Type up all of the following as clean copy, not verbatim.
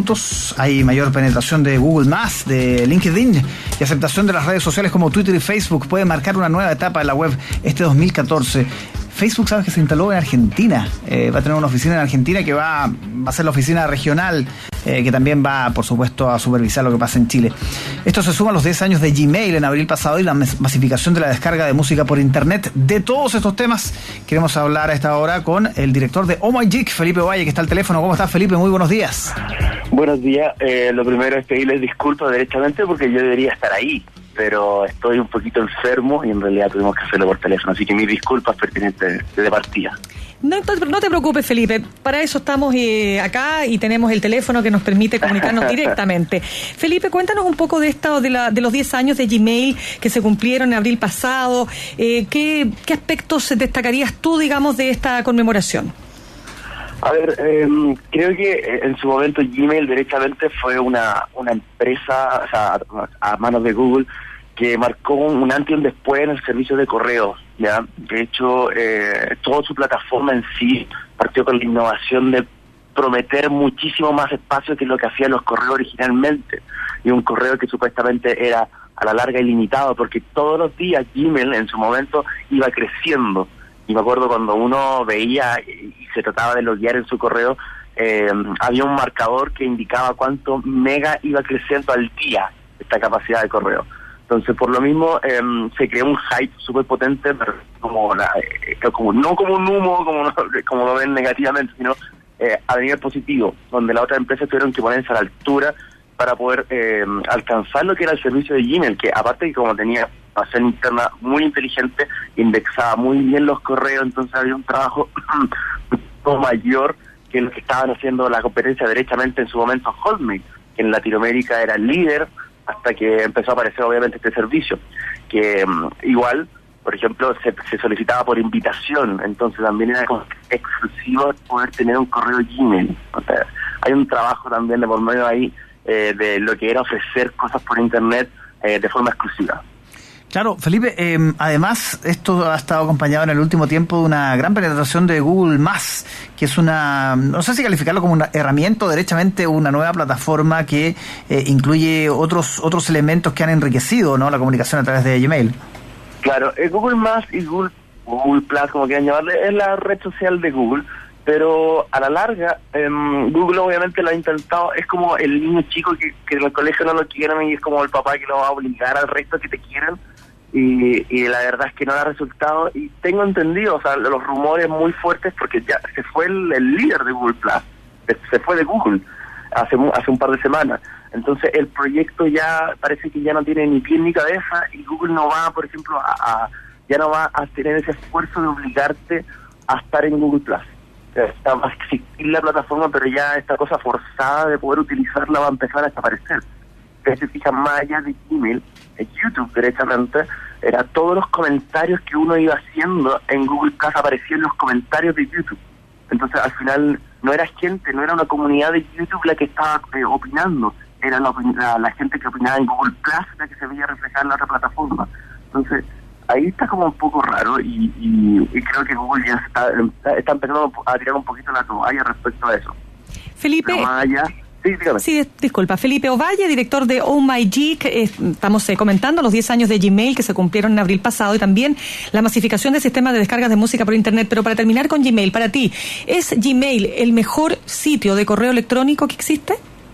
minutos. Hay mayor penetración de Google+, de LinkedIn y aceptación de las redes sociales como Twitter y Facebook. Puede marcar una nueva etapa en la web este 2014. Facebook, sabes que se instaló en Argentina, va a tener una oficina en Argentina que va a ser la oficina regional, que también va, por supuesto, a supervisar lo que pasa en Chile. Esto se suma a los 10 años de Gmail en abril pasado y la masificación de la descarga de música por internet. De todos estos temas queremos hablar a esta hora con el director de Oh My Geek, Felipe Ovalle, que está al teléfono. ¿Cómo estás, Felipe? Muy buenos días. Buenos días. Lo primero es pedirles disculpas derechamente porque yo debería estar ahí, pero estoy un poquito enfermo y en realidad tuvimos que hacerlo por teléfono, así que mis disculpas pertinentes de partida. No te preocupes, Felipe, para eso estamos acá y tenemos el teléfono que nos permite comunicarnos directamente. Felipe, cuéntanos un poco de los 10 años de Gmail que se cumplieron en abril pasado. ¿Qué aspectos destacarías tú, digamos, de esta conmemoración? A ver, creo que en su momento Gmail derechamente fue una empresa, o sea, a manos de Google, que marcó un antes y un después en el servicio de correo, ¿ya? De hecho, toda su plataforma en sí partió con la innovación de prometer muchísimo más espacio que lo que hacían los correos originalmente, y un correo que supuestamente era a la larga ilimitado, porque todos los días Gmail en su momento iba creciendo. Y me acuerdo cuando uno veía y se trataba de loguear en su correo, había un marcador que indicaba cuánto mega iba creciendo al día esta capacidad de correo. Entonces, por lo mismo, se creó un hype súper potente, pero no como un humo, como lo ven negativamente, sino a nivel positivo, donde las otras empresas tuvieron que ponerse a la altura para poder alcanzar lo que era el servicio de Gmail, que aparte de que como tenía base interna muy inteligente, indexaba muy bien los correos, entonces había un trabajo mayor que lo que estaban haciendo la competencia derechamente en su momento Hotmail, que en Latinoamérica era el líder, hasta que empezó a aparecer obviamente este servicio, que igual, por ejemplo, se solicitaba por invitación, entonces también era como exclusivo poder tener un correo Gmail. O sea, hay un trabajo también de por medio ahí de lo que era ofrecer cosas por internet de forma exclusiva. Claro, Felipe, además esto ha estado acompañado en el último tiempo de una gran penetración de Google+, que es no sé si calificarlo como una herramienta o derechamente una nueva plataforma que incluye otros elementos que han enriquecido, ¿no?, la comunicación a través de Gmail. Claro, Google+ y Google Plus, como quieran llamarle, es la red social de Google, pero a la larga Google obviamente lo ha intentado, es como el niño chico que en el colegio no lo quieren y es como el papá que lo va a obligar al resto que te quieran, y la verdad es que no da resultado, y tengo entendido, o sea, los rumores muy fuertes, porque ya se fue el líder de Google Plus, se fue de Google hace un par de semanas, entonces el proyecto ya parece que ya no tiene ni pie ni cabeza, y Google no va, por ejemplo, ya no va a tener ese esfuerzo de obligarte a estar en Google Plus. Va a existir la plataforma, pero ya esta cosa forzada de poder utilizarla va a empezar a desaparecer. Si se fijan, más allá de Gmail, en YouTube directamente, era todos los comentarios que uno iba haciendo en Google Plus aparecían en los comentarios de YouTube. Entonces, al final, no era una comunidad de YouTube la que estaba opinando, era la gente que opinaba en Google Plus la que se veía reflejada en la otra plataforma. Entonces, ahí está como un poco raro y creo que Google ya está empezando a tirar un poquito la toalla respecto a eso. Felipe, sí, dígame. Sí, disculpa. Felipe Ovalle, director de Oh My Geek. Estamos comentando los 10 años de Gmail que se cumplieron en abril pasado y también la masificación de sistemas de descargas de música por internet. Pero para terminar con Gmail, para ti, ¿es Gmail el mejor sitio de correo electrónico que existe?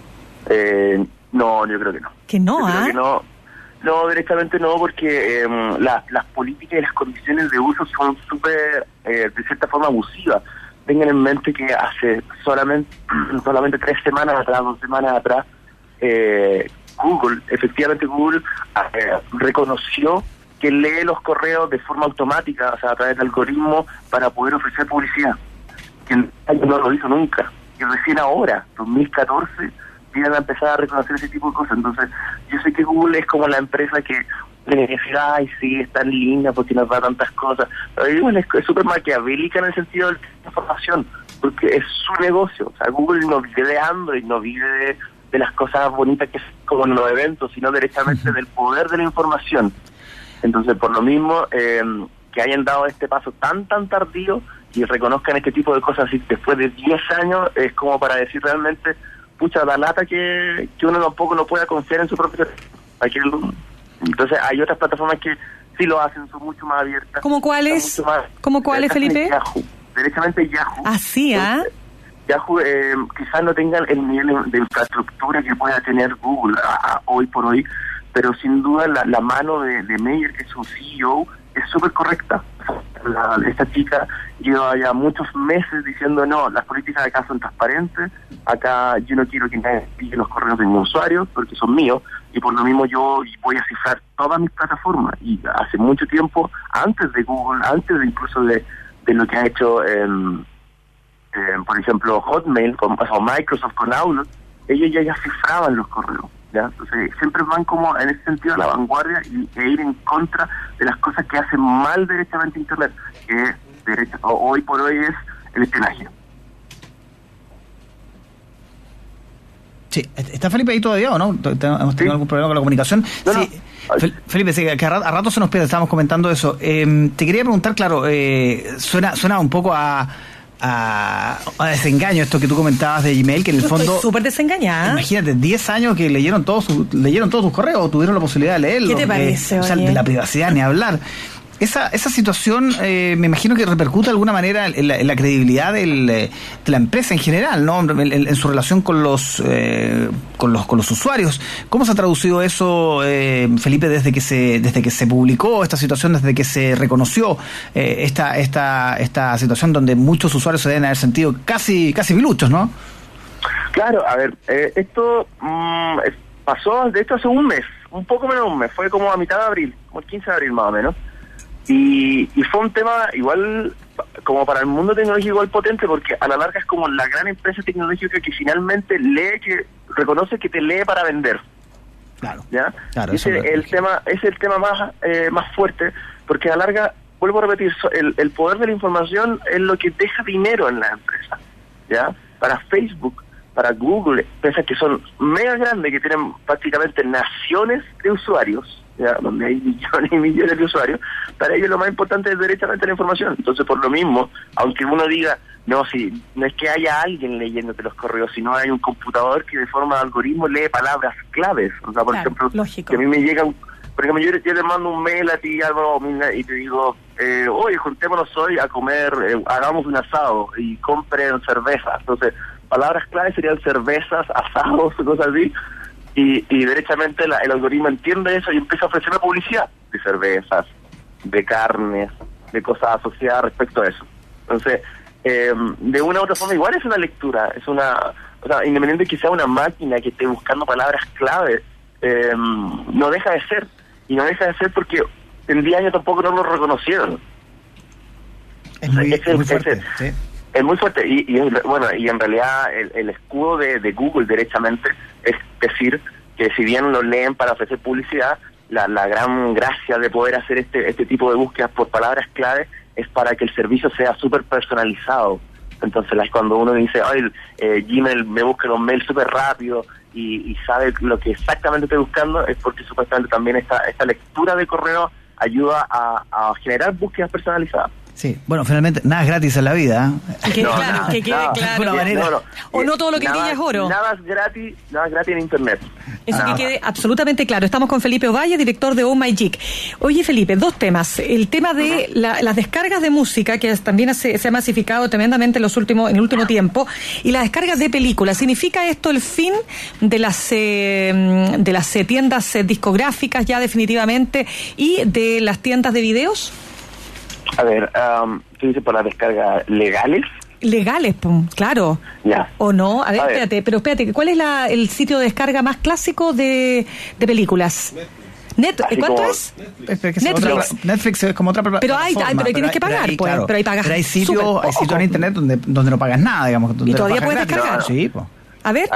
No, yo creo que no. ¿Que no? Creo que no. No, directamente no, porque las políticas y las condiciones de uso son súper, de cierta forma, abusivas. Tengan en mente que hace solamente 2 semanas atrás, efectivamente Google reconoció que lee los correos de forma automática, o sea, a través de algoritmos para poder ofrecer publicidad. Que no lo hizo nunca. Y recién ahora, 2014, vienen a empezar a reconocer ese tipo de cosas. Entonces, yo sé que Google es como la empresa que tiene que decir, ay, sí, es tan linda porque nos da tantas cosas. Pero igual es súper maquiavélica en el sentido de la información, porque es su negocio. O sea, Google no vive de Android, no vive de las cosas bonitas que es como en los eventos, sino directamente del poder de la información. Entonces, por lo mismo, que hayan dado este paso tan tardío y reconozcan este tipo de cosas así después de 10 años, es como para decir realmente, pucha, da lata que uno tampoco no pueda confiar en su propio servicio. Entonces hay otras plataformas que sí lo hacen, son mucho más abiertas. ¿Cómo cuáles? ¿Cómo cuáles, Felipe? Yahoo, derechamente Yahoo. Ah, sí, Yahoo quizás no tengan el nivel de infraestructura que pueda tener Google hoy por hoy, pero sin duda la mano de Meyer, que es su CEO, es súper correcta. Esta chica lleva ya muchos meses diciendo, no, las políticas de acá son transparentes, acá yo no quiero que nadie pille los correos de mis usuarios porque son míos, y por lo mismo yo voy a cifrar todas mis plataformas. Y hace mucho tiempo, antes de Google, antes de incluso de lo que ha hecho por ejemplo Hotmail o Microsoft con Outlook, ellos ya cifraban los correos, ¿ya? Entonces siempre van como en ese sentido a la vanguardia e ir en contra de las cosas que hacen mal derechamente Internet, que hoy por hoy es el espionaje. Sí, ¿está Felipe ahí todavía o no? ¿Hemos tenido algún problema con la comunicación? No, sí. no. Felipe, sí, que a rato se nos pierde, estábamos comentando eso. Te quería preguntar, claro, suena un poco a desengaño esto que tú comentabas de Gmail, que en el fondo... Estoy súper desengañada. Imagínate, 10 años que leyeron todos tus correos, tuvieron la posibilidad de leerlos. ¿Qué te parece, o sea, de la privacidad ni hablar. Esa situación me imagino que repercute de alguna manera en la credibilidad de la empresa en general, ¿no? En su relación con los usuarios. ¿Cómo se ha traducido eso, Felipe, desde que se publicó esta situación, desde que se reconoció esta situación donde muchos usuarios se deben haber sentido casi piluchos, ¿no? Claro, a ver, esto pasó, de hecho, hace un mes, un poco menos de un mes, fue como a mitad de abril, como el 15 de abril más o menos. Y fue un tema igual, como para el mundo tecnológico, igual potente, porque a la larga es como la gran empresa tecnológica que finalmente reconoce que te lee para vender. Claro. ¿Ya? Claro, es el tema más fuerte, porque a la larga, vuelvo a repetir, el poder de la información es lo que deja dinero en la empresa. ¿Ya? Para Facebook, para Google, empresas que son mega grandes, que tienen prácticamente naciones de usuarios, ¿ya? Donde hay millones y millones de usuarios, para ellos lo más importante es derechamente la información. Entonces, por lo mismo, aunque uno diga, no es que haya alguien leyéndote los correos, sino hay un computador que de forma de algoritmo lee palabras claves. O sea, por ejemplo, lógico. Que a mí me llega por ejemplo, yo te mando un mail a ti, Álvaro, y te digo, oye, juntémonos hoy a comer, hagamos un asado y compren cerveza. Entonces, palabras claves serían cervezas, asados, cosas así. Y derechamente el algoritmo entiende eso y empieza a ofrecer la publicidad de cervezas, de carnes, de cosas asociadas respecto a eso. Entonces, de una u otra forma, igual es una lectura, o sea, independiente de que sea una máquina que esté buscando palabras clave, no deja de ser. Y no deja de ser porque en 10 años tampoco no lo reconocieron. Es muy fuerte, sí. Es muy fuerte. Y en realidad el escudo de Google derechamente es decir que si bien lo leen para ofrecer publicidad, la gran gracia de poder hacer este tipo de búsquedas por palabras clave es para que el servicio sea súper personalizado. Entonces cuando uno dice, Gmail me busca los mails súper rápido y sabe lo que exactamente estoy buscando, es porque supuestamente también esta lectura de correo ayuda a generar búsquedas personalizadas. Sí, bueno, finalmente nada es gratis en la vida. Que quede claro. O no todo lo que brilla es oro. Nada es gratis en Internet. Eso que quede absolutamente claro. Estamos con Felipe Ovalle, director de Oh My Geek. Oye, Felipe, dos temas. El tema de las descargas de música, que también se ha masificado tremendamente en el último tiempo, y las descargas de películas. ¿Significa esto el fin de las tiendas discográficas ya definitivamente y de las tiendas de videos? A ver, ¿qué dice por las descargas legales? Legales, claro. Ya. ¿O no? A ver, espérate, ¿cuál es el sitio de descarga más clásico de películas? ¿Cuánto es? Netflix es como otra plataforma. Pero tienes que pagar, pero ahí pagas. Pero hay sitios en internet donde no pagas nada, digamos. ¿Y todavía puedes descargar? Sí, pues. A ver,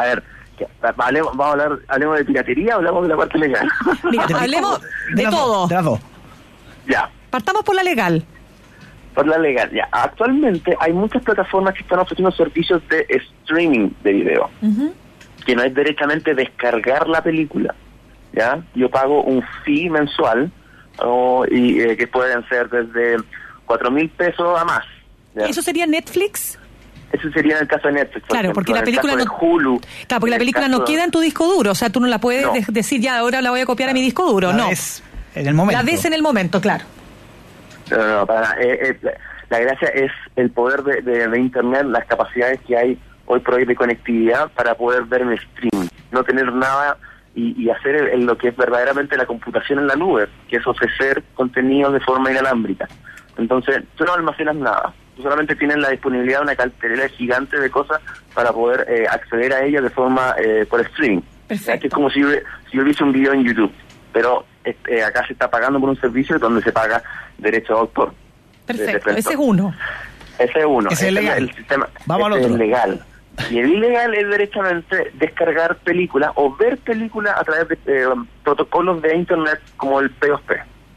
hablemos de piratería o hablamos de la parte legal. Mira, hablemos de todo. De las dos. Ya. Partamos por la legal. Por la legal, ya. Actualmente hay muchas plataformas que están ofreciendo servicios de streaming de video, que no es directamente descargar la película, ¿ya? Yo pago un fee mensual, que pueden ser desde 4,000 pesos a más, ¿ya? ¿Eso sería Netflix? Eso sería en el caso de Netflix. Claro, porque la película no... Hulu, claro, porque la película no queda en tu disco duro, o sea, tú no la puedes decir ya, ahora la voy a copiar a mi disco duro, no. Es en el momento. La ves en el momento, claro. No, para nada. La gracia es el poder de Internet, las capacidades que hay hoy por hoy de conectividad para poder ver en streaming, no tener nada y hacer lo que es verdaderamente la computación en la nube, que es ofrecer contenido de forma inalámbrica. Entonces, tú no almacenas nada, tú solamente tienes la disponibilidad de una cartelera gigante de cosas para poder acceder a ella de forma por streaming. Perfecto. Que es como si yo viese un video en YouTube, pero acá se está pagando por un servicio donde se paga derecho de autor. Perfecto, ese es uno. Ese es uno. Ese es legal. El sistema. Vamos al otro. Es legal. Y el ilegal es derechamente descargar películas o ver películas a través de protocolos de Internet como el P2P.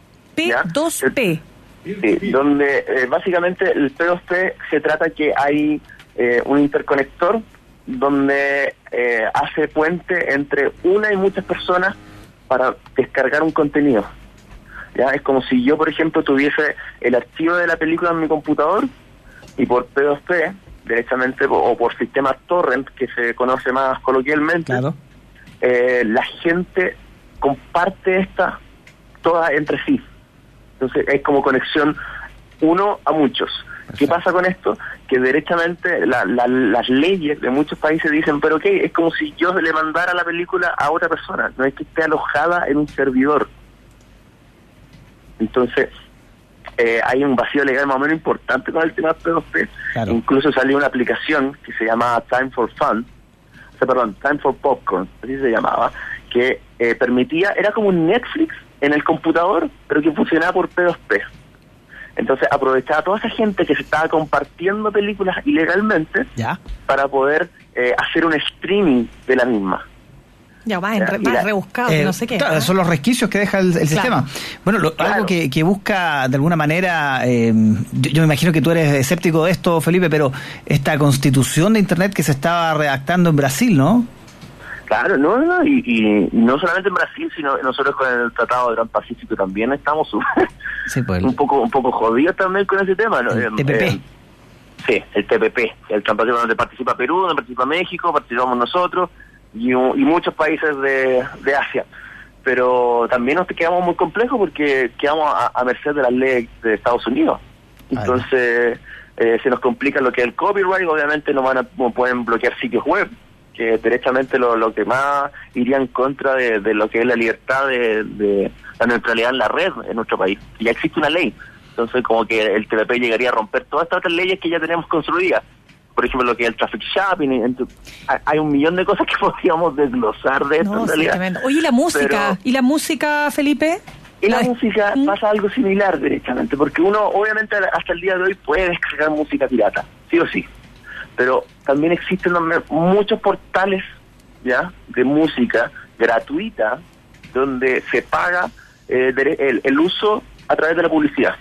P2P. Sí, donde básicamente el P2P se trata que hay un interconector donde hace puente entre una y muchas personas para descargar un contenido. ¿Ya? Es como si yo, por ejemplo, tuviese el archivo de la película en mi computador y por P2P, derechamente, o por sistema torrent, que se conoce más coloquialmente, claro. La gente comparte esta toda entre sí. Entonces es como conexión uno a muchos. Perfecto. ¿Qué pasa con esto? Que derechamente las leyes de muchos países dicen, pero ok, es como si yo le mandara la película a otra persona, no es que esté alojada en un servidor. Entonces hay un vacío legal más o menos importante con el tema de P2P. Claro. Incluso salió una aplicación que se llamaba Time for Popcorn, así se llamaba, que permitía, era como un Netflix en el computador, pero que funcionaba por P2P. Entonces aprovechaba a toda esa gente que se estaba compartiendo películas ilegalmente para poder hacer un streaming de la misma. Ya va rebuscado, no sé qué. Claro, son los resquicios que deja el sistema. Bueno, algo que busca de alguna manera, yo me imagino que tú eres escéptico de esto, Felipe, pero esta constitución de Internet que se estaba redactando en Brasil, ¿no? Claro, y no solamente en Brasil, sino nosotros con el Tratado de Transpacífico también estamos un poco jodidos también con ese tema, ¿no? El TPP. Sí, el TPP, el Transpacífico, donde participa Perú, donde participa México, participamos nosotros y muchos países de Asia. Pero también nos quedamos muy complejos porque quedamos a merced de las leyes de Estados Unidos. Entonces se nos complica lo que es el copyright, obviamente no pueden bloquear sitios web, que derechamente lo que más iría en contra de lo que es la libertad de la neutralidad en la red en nuestro país. Ya existe una ley, entonces como que el TPP llegaría a romper todas estas otras leyes que ya tenemos construidas. Por ejemplo, lo que es el traffic shopping, hay un millón de cosas que podríamos desglosar de esto en realidad. Tremendo. Oye, la música, ¿y la música, Felipe? Y la música pasa algo similar derechamente, porque uno obviamente hasta el día de hoy puede descargar música pirata, sí o sí. Pero también existen muchos portales de música gratuita donde se paga el uso a través de la publicidad.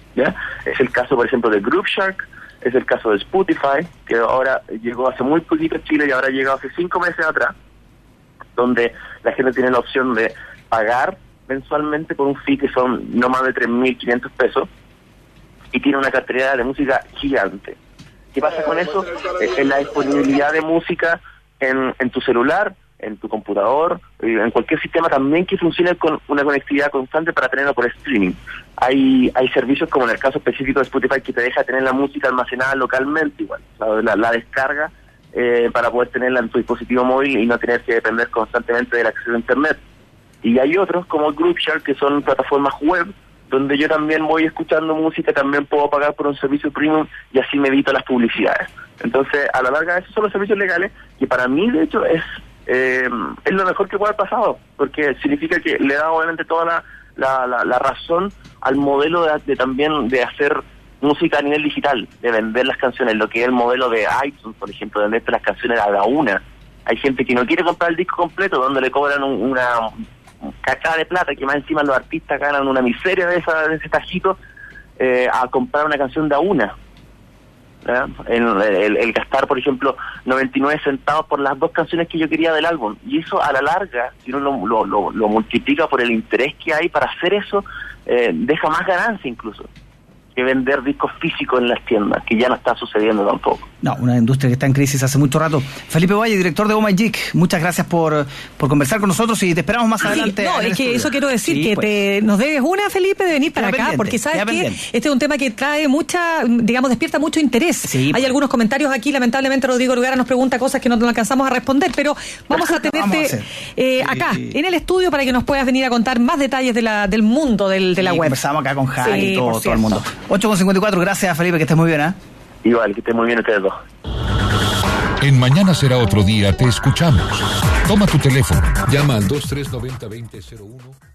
Es el caso, por ejemplo, de Grooveshark, es el caso de Spotify, que ahora llegó hace muy poquito a Chile y ahora ha llegado hace 5 meses atrás, donde la gente tiene la opción de pagar mensualmente por un fee que son no más de 3.500 pesos y tiene una cartera de música gigante. ¿Qué pasa con eso? En la disponibilidad de música en tu celular, en tu computador, en cualquier sistema también que funcione con una conectividad constante para tenerlo por streaming. Hay servicios como en el caso específico de Spotify que te deja tener la música almacenada localmente igual, la descarga para poder tenerla en tu dispositivo móvil y no tener que depender constantemente del acceso a Internet. Y hay otros como Grooveshark que son plataformas web donde yo también voy escuchando música, también puedo pagar por un servicio premium y así me evito las publicidades. Entonces, a la larga, esos son los servicios legales que para mí, de hecho, es lo mejor que puede haber pasado, porque significa que le da obviamente toda la razón al modelo también de hacer música a nivel digital, de vender las canciones, lo que es el modelo de iTunes, por ejemplo, de vender las canciones a la una. Hay gente que no quiere comprar el disco completo, donde le cobran una cachada de plata, que más encima los artistas ganan una miseria de ese tajito, a comprar una canción de a una. El gastar, por ejemplo, 99 centavos por las 2 canciones que yo quería del álbum. Y eso a la larga, si uno lo multiplica por el interés que hay para hacer eso, deja más ganancia incluso. que vender discos físicos en las tiendas, que ya no está sucediendo tampoco. No, una industria que está en crisis hace mucho rato. Felipe Valle, director de Oh My Geek, muchas gracias por conversar con nosotros y te esperamos más adelante. No, es que estudio. eso quiero decir, Sí, que pues. nos debes una, Felipe, de venir para Queda acá, pendiente, porque sabes queda que pendiente. este es un tema que trae despierta mucho interés. Sí, Hay pues. algunos comentarios aquí, lamentablemente Rodrigo Lugara nos pregunta cosas que no alcanzamos a responder, pero vamos a tenerte acá, en el estudio, para que nos puedas venir a contar más detalles del mundo de la web. Conversamos acá con Javi Sí, y por todo el mundo. 8:54, gracias Felipe, que estés muy bien, ¿eh? Igual, que estén muy bien ustedes dos. En Mañana Será Otro Día te escuchamos. Toma tu teléfono, llama al 2390-2001.